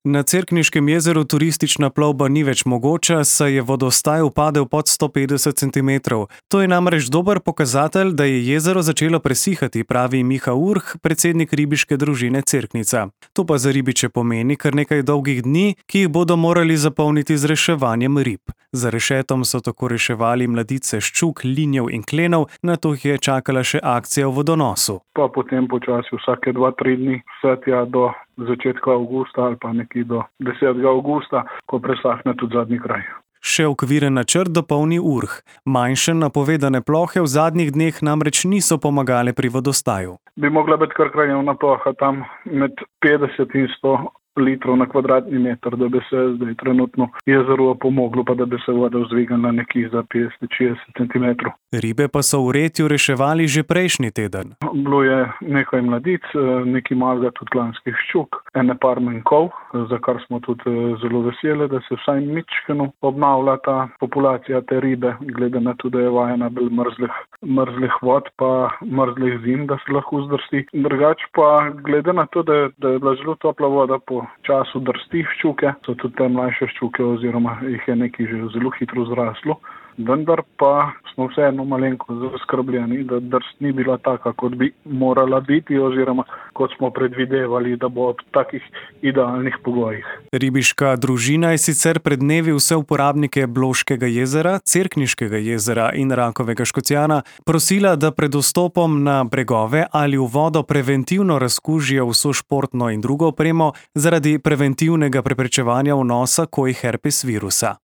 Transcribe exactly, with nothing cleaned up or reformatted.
Na Cerkniškem jezeru turistična plovba ni več mogoča, saj je vodostaj upadel pod sto petdeset centimetrov. To je namreč dober pokazatelj, da je jezero začelo presihati, pravi Miha Urh, predsednik ribiške družine Cerknica. To pa za ribiče pomeni kar nekaj dolgih dni, ki jih bodo morali zapolniti z reševanjem rib. Za rešetom so tako reševali mladice ščuk, linjev in klenov, nato jih je čakala še akcija v vodonosu. Pa potem počasi vsake dva, tri dni, vse tja do začetka avgusta ali pa nekje do desetega avgusta, ko presahne tudi zadnji kraj. Še okviren načrt dopolni Urh. Manjše napovedane plohe v zadnjih dneh namreč niso pomagale pri vodostaju. Bi mogla biti kar krajevna ploha tam med petdeset in sto litrov na kvadratni meter, da bi se zdaj trenutno jezero pomoglo, pa da bi se voda vzvignila nekih za petdeset do šestdeset centimetrov. Ribe pa so v Retju reševali že prejšnji teden. Bilo je nekaj mladic, nekaj malega tudi lanskih ščuk, ene par menkov, za kar smo tudi zelo veseli, da se vsaj mičkeno obnavlja ta populacija te ribe, glede na to, da je vajena bolj mrzlih, mrzlih vod pa mrzlih zim, da se lahko zdrsti. Drugač pa glede na to, da, da je bila zelo topla voda po času drsti ščuke, so tudi te mlajše ščuke oziroma jih je nekaj že zelo hitro zraslo. Vendar pa smo vseeno malenko zaskrbljeni, da drst ni bila taka, kot bi morala biti oziroma kot smo predvidevali, da bo ob takih idealnih pogojih. Ribiška družina je sicer pred dnevi vse uporabnike Bloškega jezera, Cerkniškega jezera in Rakovega Škocjana prosila, da pred vstopom na bregove ali v vodo preventivno razkužijo vso športno in drugo opremo zaradi preventivnega preprečevanja vnosa koi herpes virusa.